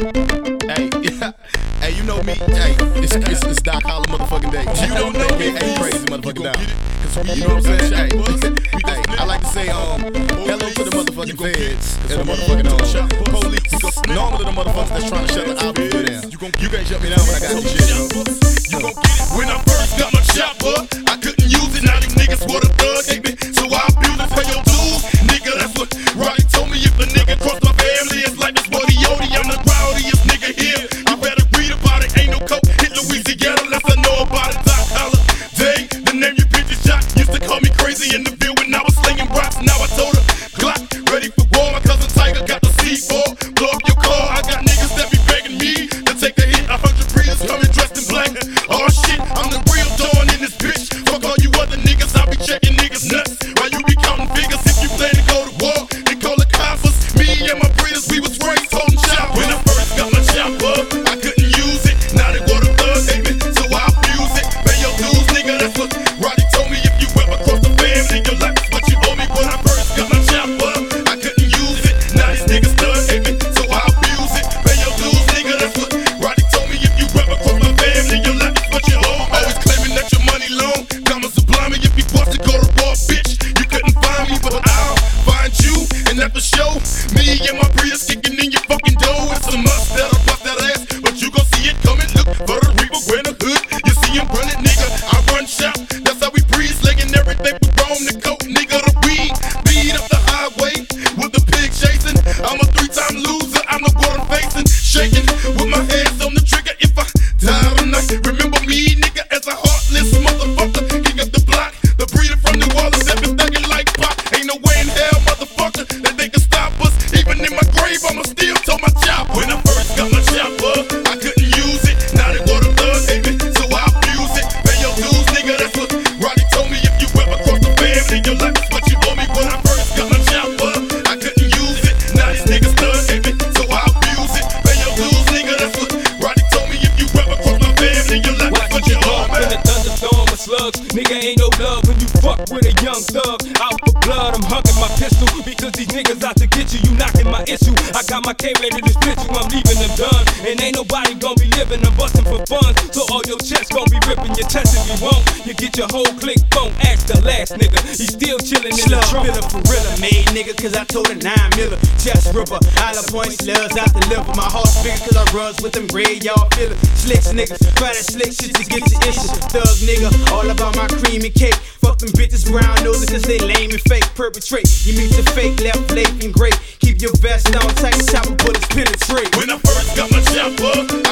Hey, hey, you know me. Hey, it's Doc Holla motherfucking day. You don't know me. Hey, crazy motherfucking down. You know what I'm saying? Hey, I like to say hello to the motherfucking feds and the motherfucking police. Because normally the motherfuckers that's trying to shut the album down. You can't shut me down when I got this shit. You gon' get it. When I first got my chopper, I couldn't use it. Now these niggas wanna thug hate me, so I abuse it. Pay your dues, nigga. That's what Roddy told me. If a nigga cross my family, it's like this Buddy Yodi. I'm the rowdiest nigga here. You better read about it. Ain't no coke. Hit Louisiana, unless I know about it. Doc Holla, Day, the name you bitches shot. Used to call me crazy in the field when I was slinging rocks. Now I told her, Glock, ready for war. My cousin Tiger got the C4. Blow up your car. I got niggas that be begging me to take a hit. 100 breeders coming dressed in black. Oh shit, I'm the real Dawn in this bitch. Fuck all you other niggas, I be checking niggas nuts. While you be counting figures, if you plan to go to war, then call the coppers. Me and my breeders, we was raised holding chopper. When I first got my chopper, I couldn't use it. Now they go to thug hate me, so I abuse it. Pay your dues, nigga, that's what Roddy told me. If you ever cross the family, your life is what you owe me. When I first got my chopper, I couldn't use it. Now these niggas thug hate me, so I abuse it. Pay your dues, nigga, that's what Roddy told me. If you ever cross my family, your life is what you owe me. Always claiming that your money long, diamonds sublime. If you bust to go to war, bitch, you couldn't find me, but I'll find you. And at the show, me and my breeders kicking in your fucking dough. It's a must that I bust that ass, but you gon' see it coming. Look for the reaper, wear the hood. You see him running, nigga. I run shop. That's how we breeze, legging everything from Rome to coke, nigga. The weed, beat up the highway with the pig chasing. I'm a 3-time loser. I know what I'm facing. Shaking with my hands on the trigger. If I die tonight, remember me, nigga, as a heartless motherfucker. King of the block, the breeder from New Orleans that been thugging like pop. Ain't no way in hell, motherfucker, that they can stop us. Even in my grave, I'ma still tow my chopper. When I first got my chopper, I couldn't use it. Now they go to thug hate me, so I abuse it. Pay your dues, nigga, that's what Roddy told me. If you ever cross the family, your life is what you owe me. When I first got my chopper, I couldn't use it. Now these niggas thug hate me, so I abuse it. Pay your dues, nigga, that's what Roddy told me. If you ever cross my family, your life is what you owe me. In a thunderstorm of slugs, nigga, ain't no love when you fuck with a young thug. Out for blood, I'm hugging my pistol because these niggas out to get you. You knocking my issue. I got my K ready to split you. I'm leaving them done, and ain't nobody gonna be living. I'm busting for fun, so all your chests gonna be ripping. Your chest if you won't, you get your whole clique phone. Ask the last nigga, he still chilling in the trunk. Filler for real, made nigga, cause I told a 9 miller. Chest ripper, hollow point slugs out the liver. My heart's bigger cause I runs with them graveyard filler. Slicks niggas, try that slick shit to get your issue. Thug nigga, all about my cream and cake. Fuck them bitches, brown noses cause they lame and fake. Perpetrate, you meet the fake, left, late and great. Keep your vest on tight, chopper bullets penetrate. When I first got my chopper,